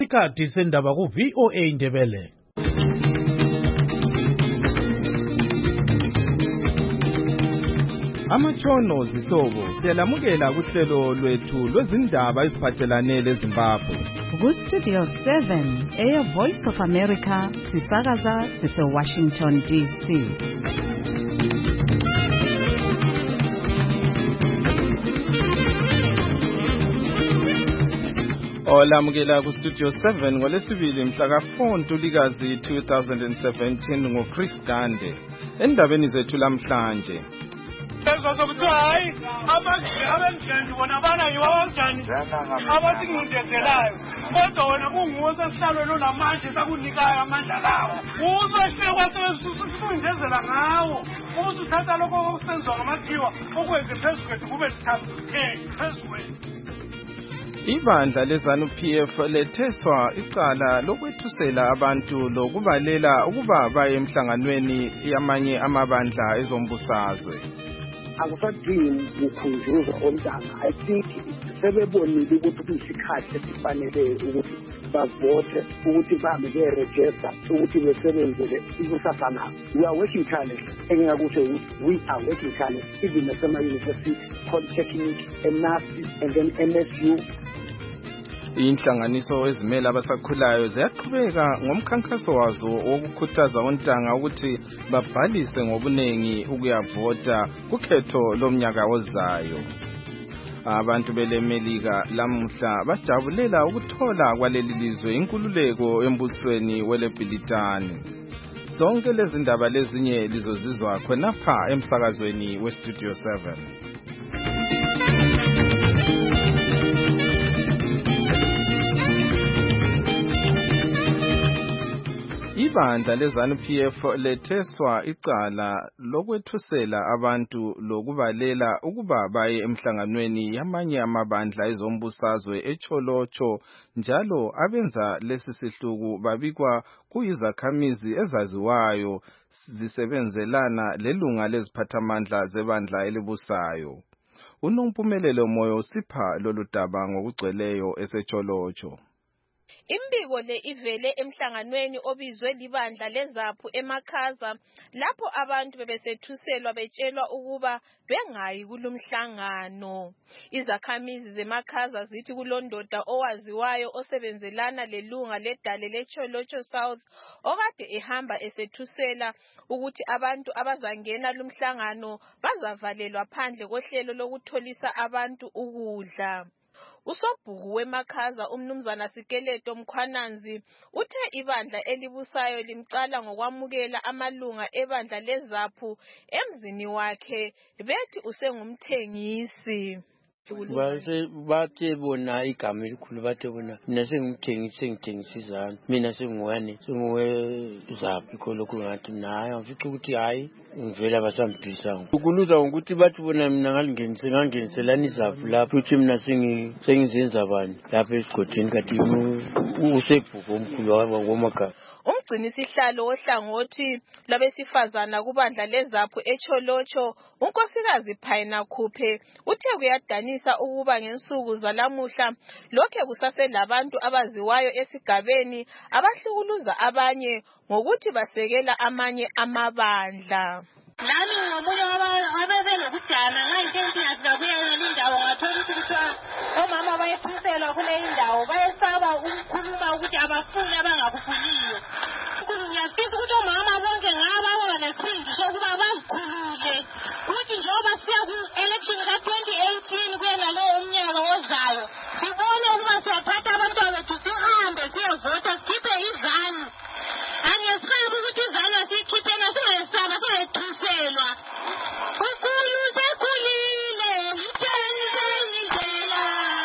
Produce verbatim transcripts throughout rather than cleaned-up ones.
Isikhathi sendaba ku V O A Ndebele. Amatshono zihlobo siyalamukela kuhlelo lwethu lwezindaba eziphathelane leZimbabwe. Ku Studio seven, Air Voice of America, sisakaza sise Washington D C. Olamukela ku Studio seven ngolesibili mhla ka four Ntulikazi two thousand seventeen ngo Chris Gande. Endabeni zethu lamhlanje. Ezwa sokuthi hayi abangeni bona bana yiwo abanjani abathi ngidedelayo kodwa wena kunguwe sesihlalo namanje sakunikayo amandla lawo uzohlekwa sesifundezela ngawo uzuthatha lokho okusenzwa ngamathiwa okwenze phezulu kwethu kube lithatheke phezulu. Ibandla leZANU P F letheswa icala lokwethusela abantu lokubalela ukuba baye emhlanganweni yamanye amabandla ezombusazwe. Akusadingi ukukhunjuzwa omntana. I think sebebonile ukuthi kuyisikhathi esifanele ukuthi bavote ukuthi bame beregister ukuthi besebenzele ikusasa labo. We are working tirelessly. Engingakusho we are working tirelessly even nasema-university, polytechnic, M N A S I and then M S U. Inhlanganiso ezimele abasakhulayo ziyaqhubeka ngomkhankaso wazo wokukhuthaza ontanga ukuthi babhalise ngobunengi ukuyavota kukhetho lomnyaka ozayo. Abantu belemelika lamuhla bajabulela ukuthola kwaleli lizwe inkululeko embusweni weleBhilitani. Zonke lezi ndaba lezinye lizozizwa khonapha emsakazweni we Studio seven. Ibandla leZANU P F letheswa icala lokwethusela abantu lokubalela ukuba baye emhlanganweni yamanye amabandla ezombusazwe eCholocho njalo abenza lesi sihluku babikwa kuyizakhamizi ezaziwayo zisebenzelana lelunga leziphathamandla zebandla elibusayo. Unompumelelo Moyo usipha lolu daba ngokugcweleyo eseCholocho. Imbiko le ivele emhlanganweni obizwe libandla leZAPHU eMakhaza lapho abantu bebesethuselwa betshelwa ukuba bengayi kulumhlangano. Izakhamizi zeMakhaza zithi kulondoda owaziwayo osebenzelana lelunga ledale leCholocho South okade ehamba esethusela ukuthi abantu abazangena lumhlangano bazavalelwa phandle kohlelo lokutholisa abantu ukudla. Usobhuku weMakhaza umnumzana Sikeleto Mkhwananzi uthe ibandla elibusayo limcala ngokwamukela amalunga ebandla leZAPHU emzini wakhe bethi usengumthengisi. Base bathe bona igama elikhulu bathe bona mina sengumthengisi ngithengisa izana mina sengiwane sengiwe ZAPHU ikholokho ngathi naye afica ukuthi hayi ngivela basamphisa ukuluza ukuthi bathi bona mina ngalingenise ngangeniselana iZAPHU lapho uthi mina sengi sengizenza bani lapha esigodini kathi usebhuku omkhulu wakwamakhaya. Umgcini sihlalo ohlangothi labesifazana kubandla leZAPHU eCholocho unkosikazi Phayina Khuphe uthe kuyadanisa ukuba ngensuku zalamuhla lokho kusaselabantu abaziwayo esigabeni abahlukuluza abanye ngokuthi basekela amanye amabandla. Nami ngomunye wababelokudana ngayinto yazibabuya indawo ngathola ukuthi omama bayephuselwa kule indawo bayesaba ukukhuluma ukuthi abafuni abangakufuniyo. Ngiyafisa ukuthi omama bonke ngaba nesindi sokuba bazikhulule ukuthi njengoba siya ku-election ka twenty eighteen kuyena lowo umnyaka ozayo sibone ukuba siyathatha abantwana bethu sihambe siyevota sikhiphe izanu. Angiyesabi ukuthi izanu siyikhiphe singayesaba singayethuselwa. Ukhulu sekhulile mtshenzeni indlela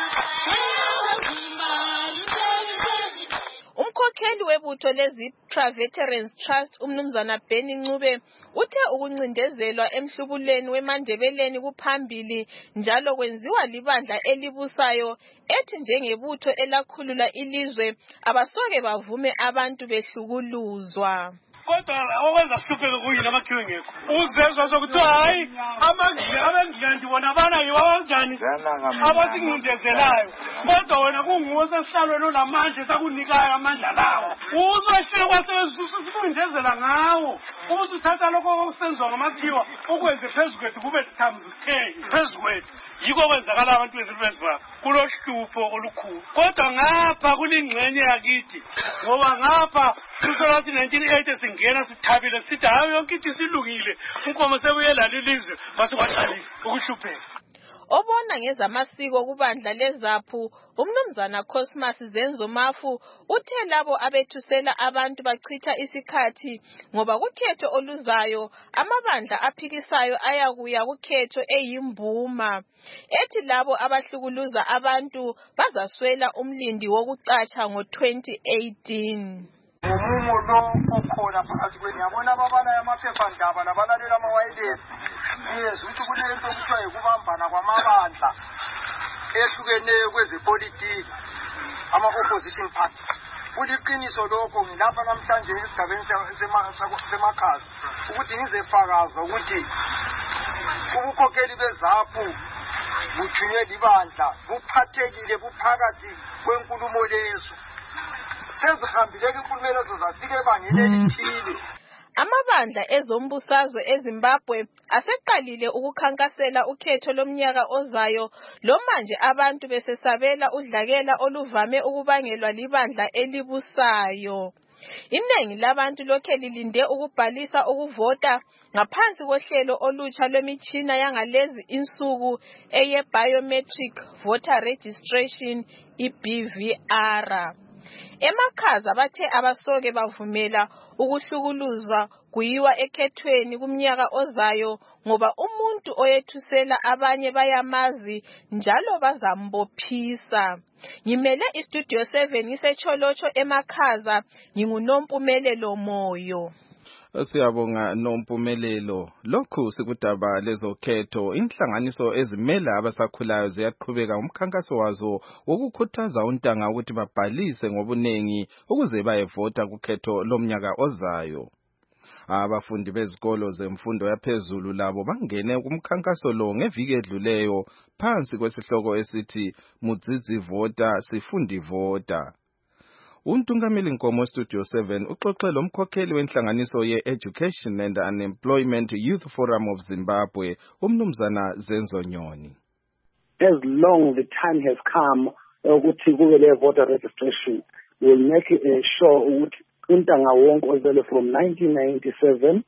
Umkhokheli webutho leZipra Veterans Trust umnumzana Benny Ncube uthe ukuncindezelwa emhlubuleni weMandebeleni kuphambili njalo kwenziwa libandla elibusayo ethi njengebutho elakhulula ilizwe abasoke bavume abantu behlukuluzwa. kodwa okwenza sihlupheke kuyini amakhiwe ngekho uzezwa sokuthi hayi abangilandi bona abana yiwo abanjani abasingindezelayo kodwa wena kunguwe sesihlalweni onamandla sakunikayo amandla lawo uzohleka kwasesifundezela ngawo ukuthi uthatha lokho okusenziwa ngamakhiwa ukwenze phezu kwethu kube thamzitheni phezu kwethu yiko kwenzakala abantu bezifezwa kulohlupho olukhulu kodwa ngapha kulingxenye yakithi ngoba ngapha kusola nineteen eighty singena sithabile sithi hayi yonke into isilungile unkomo sebuyela lelizwe basikwaqalisa ukuhlupheka. Obona ngezamasiko kubandla leZaphu umnumzana Cosmas Zenzo Mafu uthe labo abethusela abantu bachitha isikhathi ngoba kukhetho oluzayo amabandla aphikisayo ayakuya kukhetho eyimbuma ethi labo abahlukuluza abantu bazaswela umlindi wokucatsha ngo twenty eighteen. Umumo lo ukhona phakathi kwenu yabona ababala yamaphepha ndaba nabalalela amawayilesi yezwe ukuthi kunento okuthiwa yikubambana kwamabandla ehlukeneyo kwezepolitiki ama-opposition party kuliqiniso lokho ngilapha namhlanje esigabeni semakhasi ukuthi ngizefakaza ukuthi ubukhokheli beZaphu buthunywe libandla buphathekile buphakathi kwenkulumo lezo sezihambile inkulumo lezo zafike ebangeni elithile. Amabandla ezombusazwe eZimbabwe aseqalile ukukhankasela ukhetho lomnyaka ozayo lo manje abantu besesabela udlakela oluvame ukubangelwa libandla elibusayo. Iningi labantu lokhe lilinde ukubhalisa ukuvota ngaphansi kohlelo olutsha lwemitshina yangalezi insuku eye biometric voter registration i-B V R. Emakhaza bathe abasoke bavumela ukuhlukuluza kuyiwa ekhethweni kumnyaka ozayo ngoba umuntu oyethusela abanye bayamazi njalo bazambophisa. Ngimele istudio seven isecholotsho emakhaza nginguNompumelelo Moyo. Siyabonga Nompumelelo. Lokhu sikudaba lezokhetho inhlanganiso ezimela abasakhulayo ziyaqhubeka umkhankaso wazo wokukhuthaza untanga ukuthi babhalise ngobunengi ukuze bayevota kukhetho lomnyaka ozayo. Abafundi bezikolo zemfundo yaphezulu labo bangene kumkhankaso lo ngeviki edluleyo phansi kwesihloko esithi Mudzidzi vota sifundi vota. Untungameli Nkomo Studio seven uxoxe lomkhokheli wenhlanganiso ye-Education and Unemployment Youth Forum of Zimbabwe umnumzana Zenzo Nyoni. As long the time has come ukuthi kube le voter registration, we'll make uh, sure ukuthi untanga wonke ozele from nineteen ninety-seven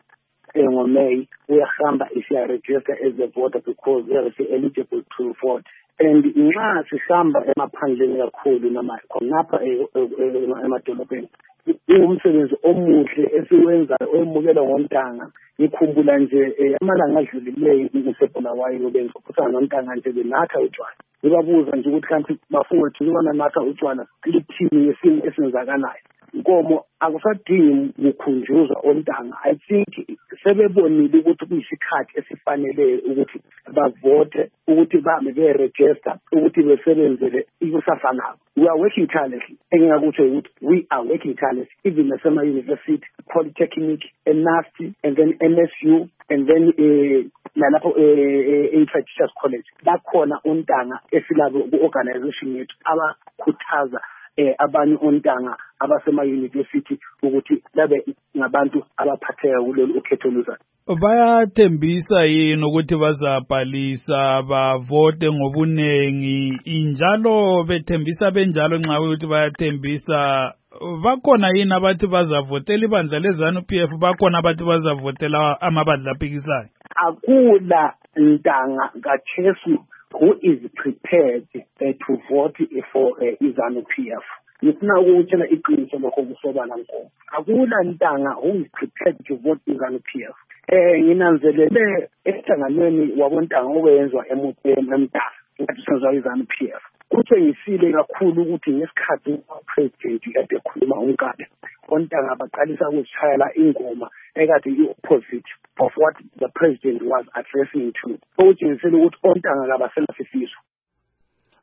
ngo-May uyahamba isiyaregister as a voter because they are eligible to vote. And nxa sihamba emaphandleni kakhulu noma khonapha emadolobheni umsebenzi omuhle esiwenzayo oyemukela ngontanga ngikhumbula nje amalanga adlulileyo uSebhulawayo bengikhuluma ngontanga nje benatha utshwala ngibabuza nje ukuthi kanti bafowethu nibona natha utshwala lithini ngesimo esenzakalayo Nkomo akusadingi ukukhunjuzwa ontanga. I think sebebonile ukuthi kuyisikhathi esifanele ukuthi bavote ukuthi bame be-register ukuthi besebenzele ikusasa labo. We are working tirelessly. Engingakutsho ukuthi we are working tirelessly even nasema-university, polytechnic, N A S T, and then M S U, and then nalapho e-Infant Teachers College. Bakhona ontanga esilabo ku-organization yethu abakhuthaza eh abanye ontanga abasema university ukuthi babe ngabantu abaphatheka kulolu ukhetho luzayo. Bayathembisa yini ukuthi bazabhalisa bavote ngobunengi injalo bethembisa benjalo nxa ukuthi bayathembisa bakhona yini abathi bazavotela ibandla leZANU P F bakhona abathi bazavotela amabandla aphikisayo? Akula ntanga kaChesu who is prepared uh, to vote for uh, iZANU P F. Ngifuna ukutshela iqiniso lokho kusobala Nkomo. Akula ntanga who is prepared to vote iZANU P F. Eh nginanzelele ehlanganweni wabontanga okwenzwa emntanga ngathi senza iZANU P F. Kutshengisile kakhulu ukuthi ngesikhathi president kade ekhuluma uNkade ontanga baqalisa ukushayela ingoma ekade i-opposite of what the president was addressing to. Okutshengisile ukuthi ontanga kabasela sifiso.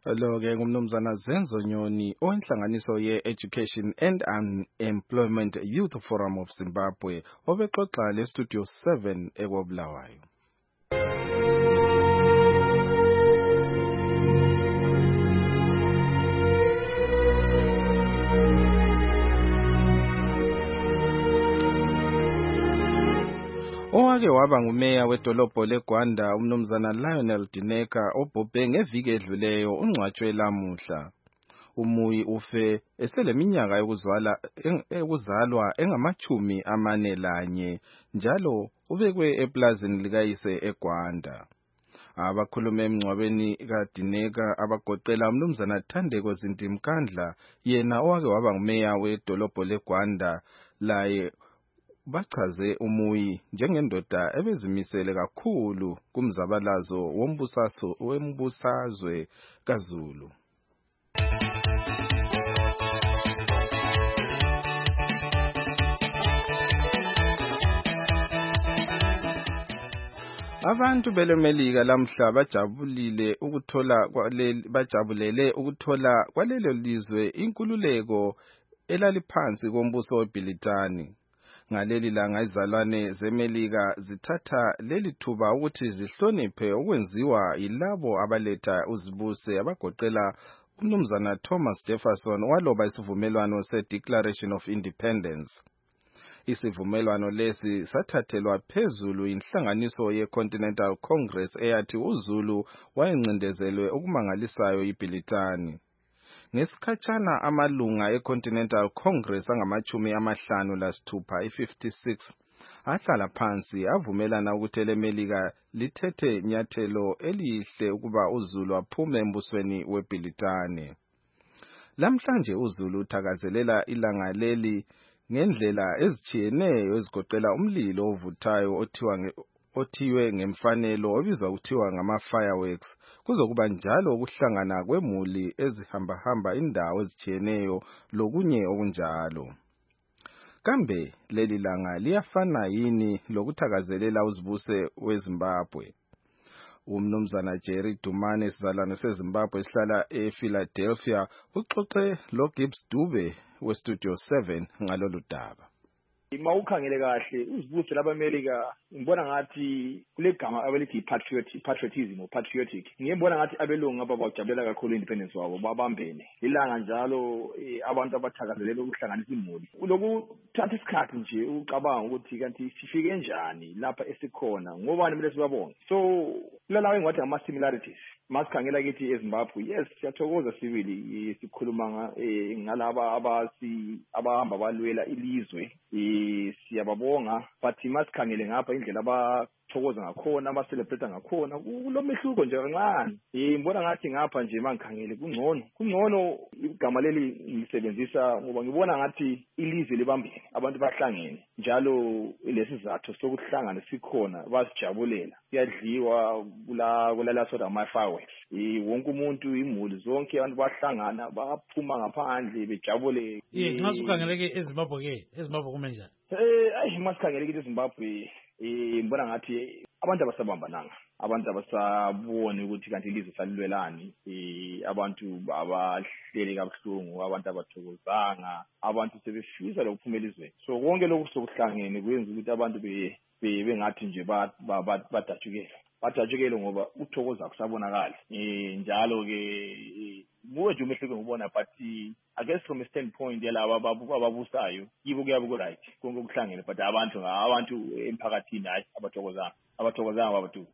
Lo ke ngumnumzana Zenzo Nyoni oinhlanganiso ye Education and Unemployment Youth Forum of Zimbabwe obexoxa le Studio seven ekobulawayo. Owake waba ngumeya wedolobho leGwanda umnumzana Lionel Dineka obhobhe ngeviki edluleyo ungcwatshwe lamuhla. Umuyi ufe eseleminyaka yokuzalwa ekuzalwa engamachumi amane lanye njalo ubekwe eplazini likayise eGwanda. Abakhulume emngcwabeni kaDineka abagoqela umnumzana Thandeko Zintimkandla yena owake waba ngumeya wedolobho leGwanda laye bachaze umuyi njengendoda ebezimisele kakhulu kumzabalazo wombusaso wembusazwe kaZulu. Abantu belemelika lamhla bajabulile ukuthola kwaleli bajabulele ukuthola kwalelo lizwe inkululeko elaliphansi kombuso weBritani. Ngaleli langa izalwane zeMelika zithatha leli thuba ukuthi zihloniphe okwenziwa yilabo abaletha uzibuse abagoqela umnumzana Thomas Jefferson waloba isivumelwano se-Declaration of Independence. Isivumelwano lesi sathathelwa phezulu inhlanganiso ye-Continental Congress eyathi uZulu wayencindezelwe okumangalisayo yiBritani. Ngesikhatshana amalunga eContinental Congress angamachumi amahlanu lasithupha i-fifty-six ahlala phansi avumelana ukuthi eleMelika lithethe nyathelo elihle ukuba uZulu aphume embusweni weBritani. Lamhlanje uZulu uthakazelela ilanga leli ngendlela ezitshiyeneyo ezigoqela umlilo ovuthayo othiwa othiwe ngemfanelo obizwa kuthiwa ngama-fireworks. Kuzokuba njalo ukuhlangana kwemuli ezihamba-hamba indawo ezitshiyeneyo lokunye okunjalo. Kambe leli langa liyafana yini lokuthakazelela uzibuse weZimbabwe? Umnumzana Jerry Dumane sizalwane seZimbabwe esihlala ePhiladelphia uxoxe loGibbs Dube weStudio seven ngalolu daba. Ima ukhangele kahle uzibuse labaMelika ngibona ngathi kule gama abelithi patriotic patriotism or patriotic ngiyibona ngathi abelungu ababajabulela kakhulu independence wabo babambene ilanga njalo abantu abathakazelela ukuhlanganisa imuli uloku thatha isikhathi nje ucabanga ukuthi kanti sifike kanjani lapha esikhona ngobani mele sibabonge so lalawe ngathi ama similarities masikhangela kithi eZimbabwe yes siyathokoza sibili sikhuluma ngalaba abasi abahamba balwela ilizwe siyababonga but masikhangele ngapha indlela abathokoza ngakhona abacelebrate ngakhona kulomehluko nje kancane ngibona ngathi ngapha nje mangikhangele kungcono kungcono igama leli ngisebenzisa ngoba ngibona ngathi ilizwe libambene abantu bahlangene njalo lesizathu sokuhlangana sikhona basijabulela kuyadliwa kula kulala soda ama fireworks wonke umuntu imuli zonke abantu bahlangana baphuma ngaphandle bejabule eh nxa ukhangeleke eZimbabwe ke eZimbabwe kumenjani eh ayi masikhangele eZimbabwe eh ngibona ngathi abantu abasabambananga abantu abasabone ukuthi kanti ilizwe salilwelani eh abantu abahleli kabuhlungu abantu abathokozanga abantu sebefisa lokuphumela izwe so konke lokhu sokuhlangene kwenza ukuthi abantu be bengathi nje badatshukela badatshukela ngoba uthokoza kusabonakala eh njalo ke muwe nje umehluko ngibona but I guess from a standpoint yalabo ababusayo yibo kuyabe ku right konke ukuhlangene but abantu abantu emphakathini hayi abathokozanga abathokozanga babathu.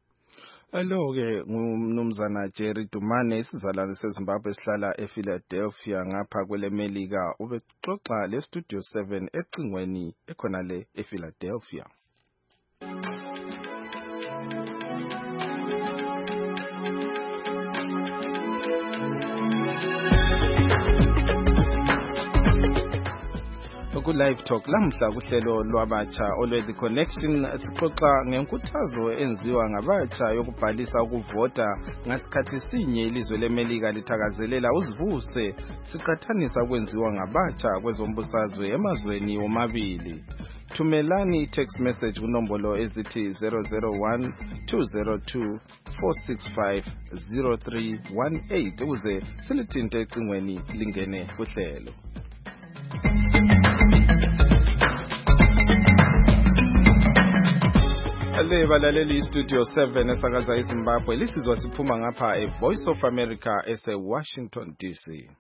Alo ke ngumnumzana Jerry Dumane isizalwane seZimbabwe esihlala ePhiladelphia ngapha kweleMelika ubexoxa le Studio seven ecingweni ekhona le ePhiladelphia. ku live talk lamhla kuhlelo lwabatsha olwe The Connection sixoxa ngenkuthazo enziwa ngabatsha yokubhalisa ukuvota ngasikhathi sinye ilizwe leMelika lithakazelela uzivuse siqathanisa ukwenziwa ngabatsha kwezombusazwe emazweni womabili. Thumelani text message kunombolo ezithi zero zero one two zero two four six five zero three one eight ukuze silithinte ecingweni lingene kuhlelo. Le balaleli studio seven esakaza eZimbabwe lisizwa siphuma ngapha e Voice of America ese Washington D C.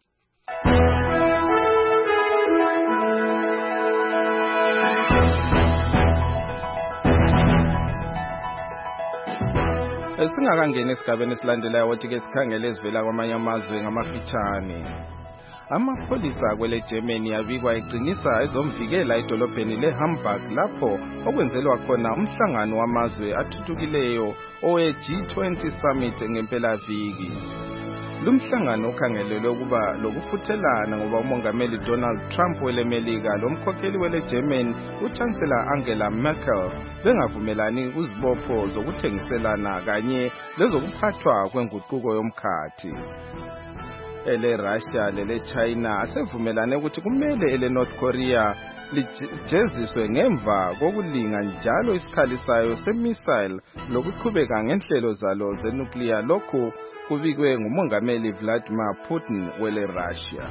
Singakangena esigabeni esilandelayo wothi ke sikhangele ezivela kwamanye amazwe ngamafitshane. Amapholisa kwele Germany abikwa eqinisa ezomvikela edolobheni leHamburg lapho okwenzelwa khona umhlangano wamazwe athuthukileyo owe G twenty summit ngempela viki. Lumhlangano ukhangelelwe ukuba lokufuthelana ngoba umongameli Donald Trump weleMelika lomkhokheli wele Germany uChancellor Angela Merkel bengavumelani kuzibopho zokuthengiselana kanye lezokuphathwa kwenguquko yomkhathi. Ele Russia lele China asevumelane ukuthi kumele ele North Korea lijeziswe ngemva kokulinga njalo isikhali sayo semissile lokuqhubeka ngenhlelo zalo zenuclear lokhu kubikwe ngumongameli Vladimir Putin wele Russia.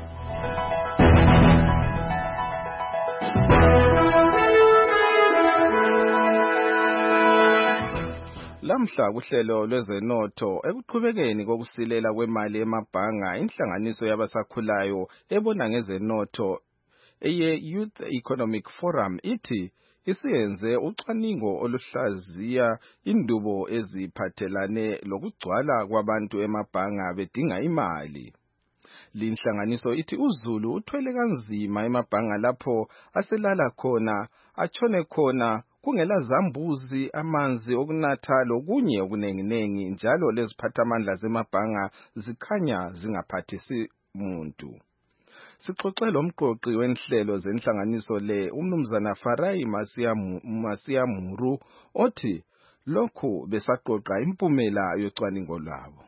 Lamhla kuhlelo lwezenotho ekuqhubekeni kokusilela kwemali emabhanga inhlanganiso yabasakhulayo ebona ngezenotho eye Youth Economic Forum ithi isiyenze ucwaningo oluhlaziya indubo eziphathelane lokugcwala kwabantu emabhanga bedinga imali. Linhlanganiso ithi uZulu uthwele kanzima emabhanga lapho aselala khona achone khona kungela zambuzi amanzi okunatha lokunye okunenginengi njalo leziphathamandla zemabhanga zikhanya zingaphathisi umuntu. Sixoxela umqoqi wenhlelo zenhlanganiso le umnumzana Farai Masiamuru othi lokhu besaqoqa impumela yocwaningo lwabo.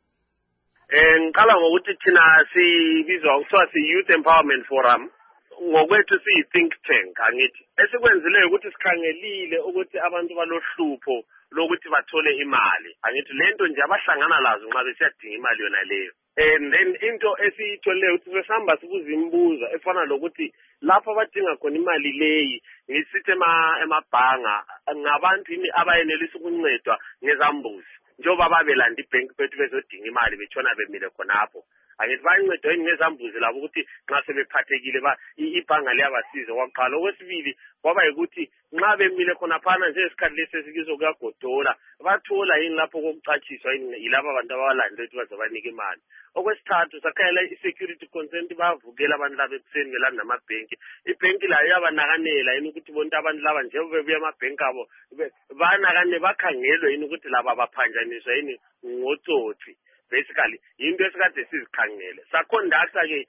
Eh ngiqala ngokuthi thina sibizwa ukuthiwa si Youth Empowerment Forum ngokwethu siyi think tank angithi esikwenzileyo ukuthi sikhangelile ukuthi abantu balohlupho lokuthi bathole imali angithi lento nje abahlangana lazo nxa besiyadinga imali yona leyo. And then into esiyitholeyo ukuthi besihamba sibuza imibuzo efana lokuthi lapho abadinga khona imali leyi ngisithi emabhanga ngabantu abayenelisa ukuncedwa ngezambuzi njengoba babelanda ibank bethu bezodinga imali betshona bemile khonapho. Angithi bayincedwe ngezambuzi labo ukuthi nxa sebephathekile ba ibhanga liyabasiza kwaqala. Okwesibili kwaba ukuthi nxa bemile khona phana nje isikhathi lesesikizo kuyagodola bathola yini lapho kokucatshiswa yilabo abantu ababalanda ukuthi bazobanika imali. Okwesithathu sakhayela i-security consent bavukela abantu laba ekuseni belanda amabhenki. Ibhenki layo yabanakanela yini ukuthi bonke abantu laba nje bebuya amabhenki abo banakane bakhangelwe yini ukuthi laba baphanjaniswa yini ngotsotsi. Basically into esikade sizikhangele saconducta ke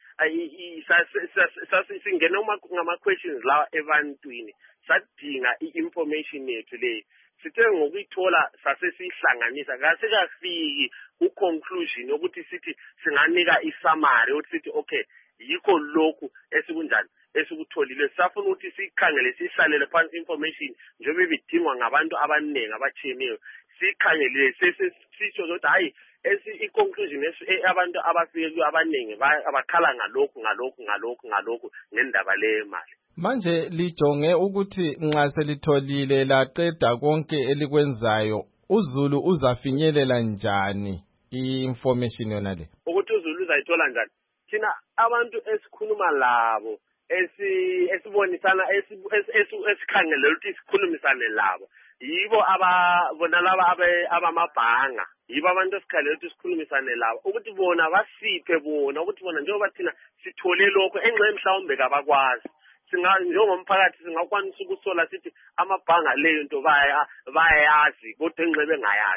sasingena ngama questions la ebantwini sadinga i-information yethu le sithe ngokuyithola sase sihlanganisa kase kafiki ku-conclusion ukuthi sithi singanika i-summary ukuthi sithi okay yikho lokhu esikunjani esikutholile safuna ukuthi sikhangele sihlalele phansi information njengoba bidingwa ngabantu abaningi abatshiyeneyo sikhangelile sesisho ukuthi hayi esi i-conclusion abantu abafike abaningi abakhala ngalokhu ngalokhu ngalokhu ngalokhu ngendaba lemali. Manje lijonge ukuthi nxa selitholile laqeda konke elikwenzayo uZulu uzafinyelela njani i-information yona le? Ukuthi uZulu uzayithola njani? Thina abantu esikhuluma labo esi esibonisana esikhangele ukuthi sikhulumisane labo yibo ababona laba abamabhanga yibo abantu esikhalela ukuthi sikhulumisane labo ukuthi bona basiphe bona ukuthi bona njengoba thina sithole lokho engxe mhlawumbe kabakwazi singa njengomphakathi singakwanisa ukusola sithi amabhanga leyo into bayayazi kodwa engxe bengayazi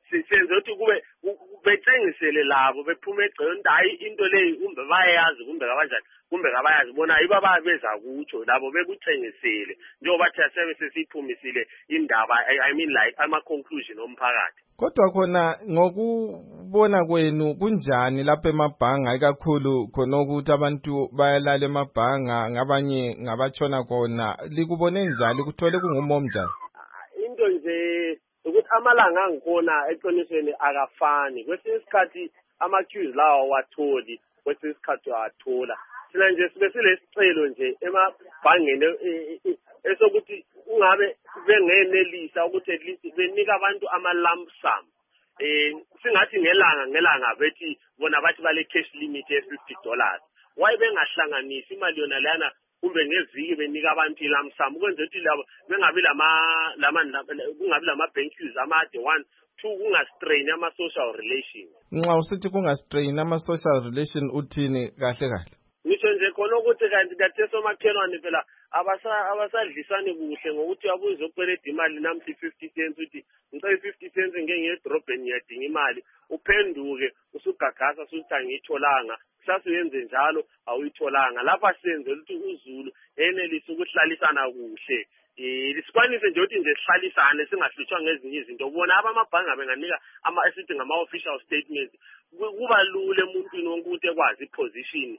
senze ukuthi kube bethengisele labo bephume egcekeni hayi into leyi kumbe bayayazi kumbe kabanjani kumbe kabayazi bona yibo ababeza kutsho labo bekuthengisele njengobathi asebe sesiphumisile indaba I mean like ama conclusion omphakathi. Kodwa khona ngokubona kwenu kunjani lapha emabhanga ikakhulu khona ukuthi abantu bayalala emabhanga ngabanye ngabatshona khona likubone njalo kuthole kungumo njani? Into nje ukuthi amalanga angikhona eqinisweni akafani kwesinye isikhathi ama-queues lawa watholi kwesinye isikhathi wathola sina nje sibe silesicelo nje emabhangeni esokuthi ungabe bengenelisa ukuthi at least benika abantu ama-lump sum eh singathi ngelanga ngelanga bethi bona bathi bale cash limit ye fifty dollars why bengahlanganisi imali yona lana kumbe ngeviki benika abantu lump sum ukwenza ukuthi labo bengabi lama lama kungabi lama bank queues amade one two kungastrain ama social relations. Nxa usithi kungastrain ama social relation uthini kahle kahle? Ngisho nje khona ukuthi kanti kathe somakhelwane phela abasa abasadlisani kuhle ngokuthi abuze ukweleda imali namthi fifty cents uthi ngicela fifty cents ngenge drobheni ngiyadinga imali uphenduke usugagasa usuthi angitholanga kusase yenze njalo awuyitholanga lapha senze ukuthi uZulu enelise ukuhlalisana kuhle eh lisikwanise nje ukuthi nje sihlalisane singahlutshwa ngezinye izinto ubona abamabhanga benganika ama esithi ngama official statements kuba lule emuntwini wonke ukuthi ekwazi iposition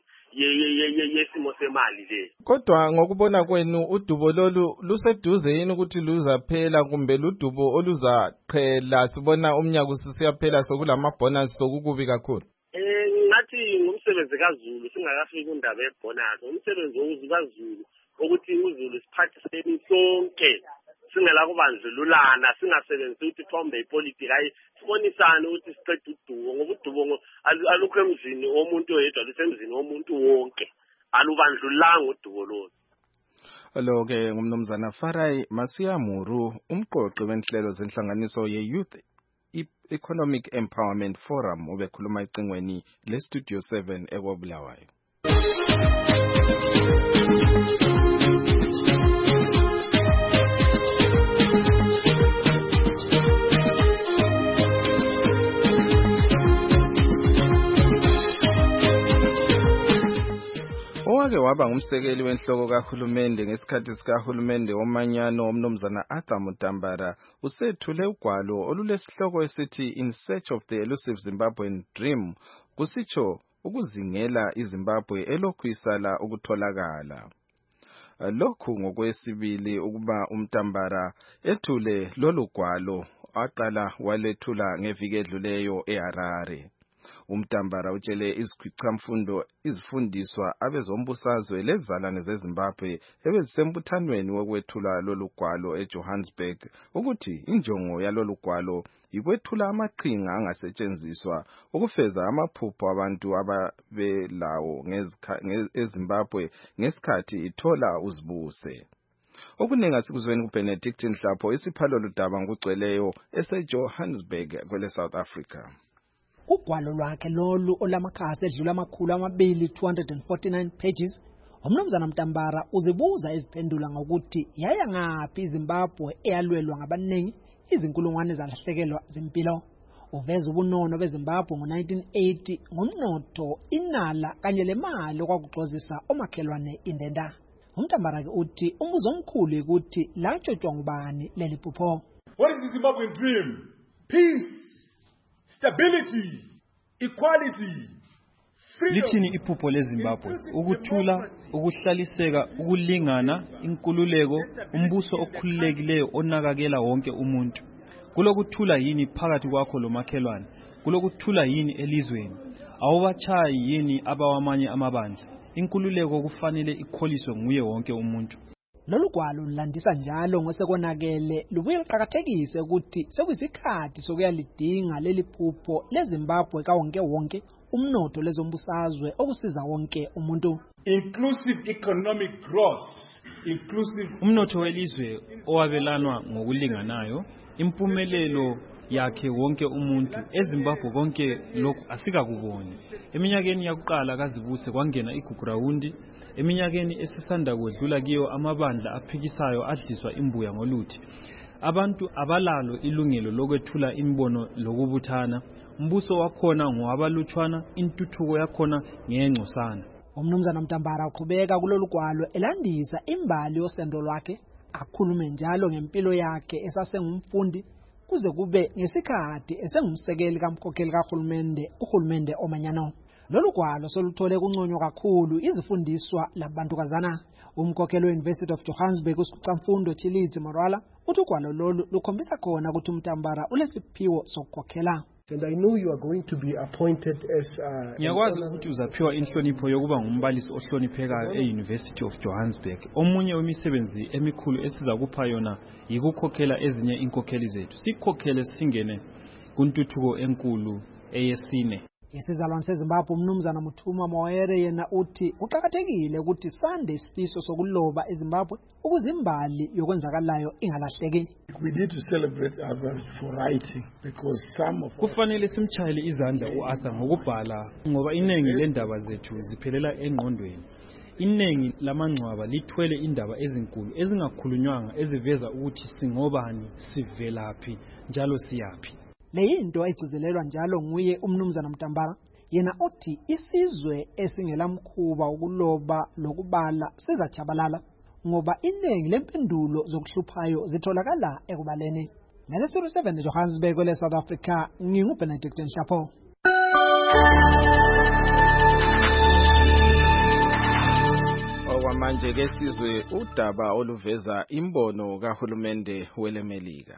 yesimo semali le. Kodwa ngokubona kwenu udubo lolu luseduze yini ukuthi luzaphela kumbe ludubo oluzaqhela sibona umnyaka usisiyaphela sokulama bonus sokukubi kakhulu? Eh ngathi ngumsebenzi kaZulu singakafiki undaba yebonus umsebenzi wokuzikaZulu ukuthi uZulu siphathiseni sonke singela kubandlululana singasebenzi ukuthi thombe ipolitiki hayi sibonisane ukuthi siqede udubo ngoba udubo alukho emzini womuntu oyedwa lusemzini womuntu wonke alubandlulanga udubo lo. Lo ke ngumnumzana Farai Masiyamuru umqoqi wenhlelo zenhlanganiso ye Youth Economic Empowerment Forum ubekhuluma icingweni le Studio seven ekobulawayo. Owake waba ngumsekeli wenhloko kahulumende ngesikhathi sikahulumende womanyano womnumzana Arthur Mutambara usethule ugwalo olulesihloko esithi In Search of the Elusive Zimbabwean Dream kusitsho ukuzingela iZimbabwe elokhu isala ukutholakala. Lokhu ngokwesibili ukuba uMtambara ethule lolu gwalo aqala walethula ngeviki edluleyo eHarare. uMtambara utshele izikhwicamfundo izifundiswa abezombusazwe lezalane zeZimbabwe ebezisembuthanweni wokwethula lolu gwalo eJohannesburg ukuthi injongo yalolu gwalo yikwethula amaqhinga angasetshenziswa ukufeza amaphupho abantu ababelawo eZimbabwe ngesikhathi ithola uzibuse. Okuningi asikuzweni kuBenedict Nhlapho isiphalolo daba ngugcweleyo eseJohannesburg kwele South Africa. Ugwalo lwakhe lolu olamakhasi edlula amakhulu amabili two hundred forty-nine pages umnumzana Mtambara uzibuza iziphendula ngokuthi yaya ngaphi iZimbabwe eyalwelwa ngabaningi izinkulungwane zalahlekelwa zimpilo. Uveza ubunono beZimbabwe ngo nineteen eighty ngomnotho inala kanye lemali okwakuxozisa omakhelwane indenda. uMtambara ke uthi umbuzo omkhulu ukuthi latshotshwa ngubani leli phupho. What is the Zimbabwean dream? Peace, stability, equality, freedom. Lithini iphupho leZimbabwe? Ukuthula, ukuhlaliseka, ukulingana, inkululeko, umbuso okhululekileyo onakakela wonke umuntu. Kulokuthula yini phakathi kwakho lomakhelwane? Kulokuthula yini elizweni? Awubachayi yini abawamanye amabandla? Inkululeko kufanele ikholiswe nguye wonke umuntu. Lolu gwalo lulandisa njalo ngosekonakele lubuye luqhakathekise ukuthi sekuyisikhathi sokuyalidinga leli phupho leZimbabwe kawonke wonke umnotho lezombusazwe okusiza wonke umuntu. Inclusive economic growth, inclusive umnotho welizwe owabelanwa ngokulinganayo, impumelelo yakhe wonke umuntu eZimbabwe konke lokhu asikakuboni. Eminyakeni yakuqala kazibuse kwangena igugrawundi, eminyakeni esisanda kwedlula kiyo amabandla aphikisayo adliswa imbuya ngoluthi. Abantu abalalo ilungelo lokwethula imbono lokubuthana. Umbuso wakhona ngowabalutshwana, intuthuko yakhona ngeyengcosana. Umnumzana Mtambara uqhubeka kulolu gwalo elandisa imbali yosendo lwakhe, akhulume njalo ngempilo yakhe esasengumfundi kuze kube ngesikhathi esengumsekeli kamkhokheli kahulumende uhulumende omanyano. Lolu gwalo soluthole kunconywa kakhulu izifundiswa labantukazana. Umkhokheli we-University of Johannesburg uSicamfundo Chilizi Morwala uthi ugwalo lolu lukhombisa khona ukuthi uMtambara ulesiphiwo sokukhokhela. And I know you are going to be appointed as uh, Ngiyakwazi ukuthi uzaphiwa inhlonipho yokuba ngumbalisi ohloniphekayo e-University of Johannesburg. Omunye wemisebenzi emikhulu esiza kupha yona yikukhokhela ezinye inkokheli zethu. Sikhokhele singene kuntuthuko enkulu eyesine. Isizalwane seZimbabwe umnumzana Muthuma Moere yena uthi uqhakathekile ukuthi sande isifiso sokuloba eZimbabwe ukuze imbali yokwenzakalayo ingalahleki. We need to celebrate Arthur for writing because some of kufanele simchayele izandla uArthur ngokubhala ngoba inengi lendaba zethu ziphelela engqondweni. Inengi lamangcwaba lithwele indaba ezinkulu ezingakhulunywanga eziveza ukuthi singobani, sivelaphi njalo siyaphi. Leyinto egcizelelwa njalo nguye umnumzana Mtambara yena othi isizwe esingelamkhuba ukuloba lokubala sizachabalala ngoba inengi lempendulo zokuhluphayo zitholakala ekubaleni. Ngale seven Johannesburg kwele South Africa ngingu Benedict Nshapo. Okwamanje ke sizwe udaba oluveza imbono kahulumende welemelika.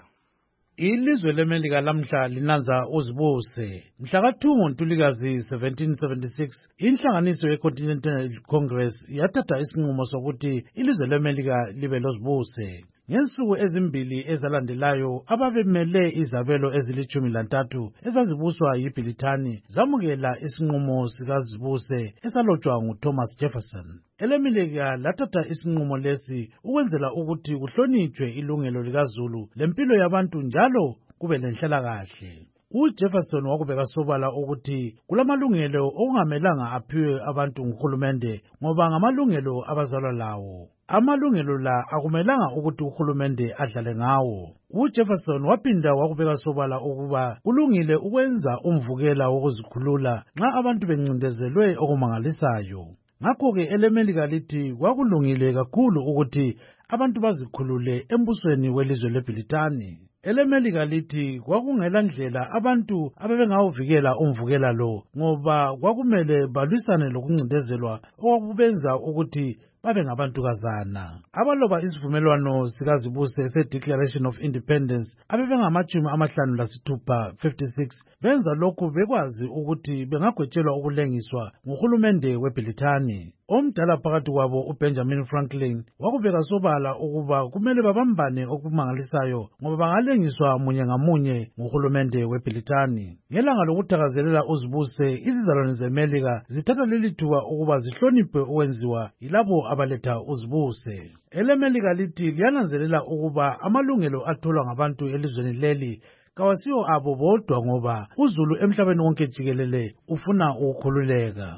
Ilizwe leMelika lamhla linanza uzibuse. Mhla ka two ngoNtulikazi seventeen seventy-six, inhlanganiso yeContinental Congress yathatha isinqumo sokuthi ilizwe leMelika libe lozibuse. Ngensuku ezimbili ezalandelayo ababemele izabelo ezilithumi lantathu ezazibuswa yiBrithani zamukela isinqumo sikazibuse esalotshwa nguThomas Jefferson. EleMelika lathatha isinqumo lesi ukwenzela ukuthi kuhlonitshwe ilungelo likaZulu lempilo yabantu njalo kube lenhlalakahle. uJefferson wakubeka sobala ukuthi kulamalungelo okungamelanga aphiwe abantu nguhulumende ngoba ngamalungelo abazalwa lawo. Amalungelo la akumelanga ukuthi uhulumende adlale ngawo. uJefferson waphinda wakubeka sobala ukuba kulungile ukwenza umvukela wokuzikhulula nxa abantu bencindezelwe okumangalisayo. Ngakho ke eleMelika lithi kwakulungile kakhulu ukuthi abantu bazikhulule embusweni welizwe leBrithani. EleMelika lithi kwakungela ndlela abantu abebengawuvikela umvukela lo ngoba kwakumele balwisane lokuncindezelwa okwakubenza ukuthi babe ngabantukazana. Abaloba isivumelwano sikazibuse se-Declaration of Independence abebengamachumi amahlanu lasithupha fifty-six benza lokhu bekwazi ukuthi bengagwetshelwa ukulengiswa nguhulumende weBrithani. Omdala phakathi kwabo uBenjamin Franklin wakubeka sobala ukuba kumele babambane okumangalisayo ngoba bangalengiswa munye ngamunye nguhulumende weBrithani. Ngelanga lokuthakazelela uzibuse, izizalwane zeMelika zithatha lelithuba ukuba zihloniphe ukwenziwa yilabo abaletha uzibuse. EleMelika lithi liyananzelela ukuba amalungelo atholwa ngabantu elizweni leli kawasiyo abo bodwa ngoba uZulu emhlabeni wonke jikelele ufuna ukukhululeka.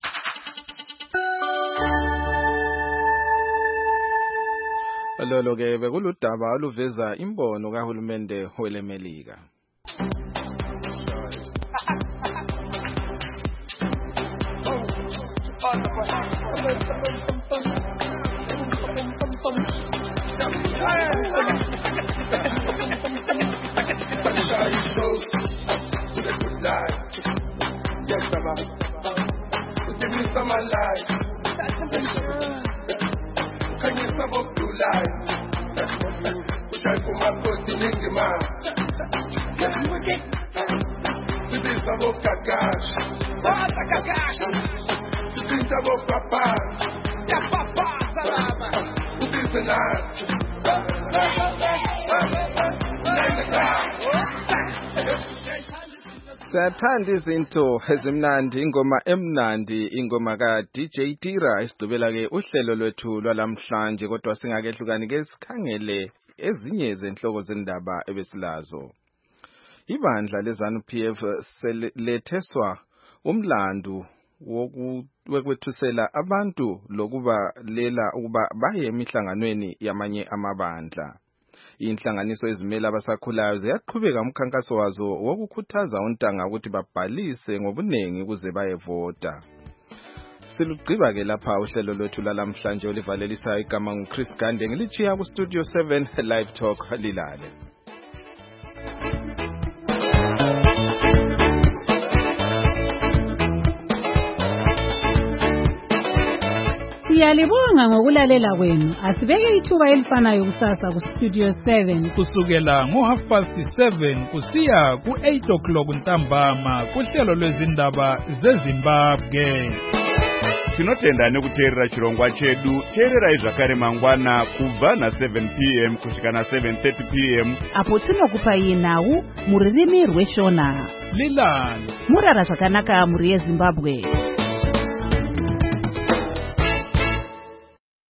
Lolo ke bekuludaba oluveza imbono kahulumende weleMelika. Sathanda izinto ezimnandi, ingoma emnandi, ingoma ka D J Tira isidubela ke uhlelo lwethu lwalamhlanje, kodwa singakehlukani ke sikhangele ezinye zenhloko zendaba ebesilazo. Ibandla leZANU P F seletheswa umlandu wokwethusela abantu lokuba lela ukuba baye emihlanganweni yamanye amabandla. Inhlanganiso ezimele abasakhulayo ziyaqhubeka umkhankaso wazo wokukhuthaza ontanga ukuthi babhalise ngobunengi ukuze bayevota. Silugqiba ke lapha uhlelo lwethu lalamhlanje olivalelisa igama nguChris Gande ngilichiya ku Studio seven Live Talk lilale. Siyalibonga ngokulalela kwenu. Asibeke ithuba elifanayo kusasa ku Studio seven kusukela ngo half past seven kusiya ku eight o'clock ntambama kuhlelo lwezindaba zeZimbabwe. Tinotenda nekuteerera chirongwa chedu. Teererai zvakare mangwana kubva na seven p m kusvika na seven thirty p m apo tinokupai nhau muririmi rweshona. Lilani murara zvakanaka muri yeZimbabwe.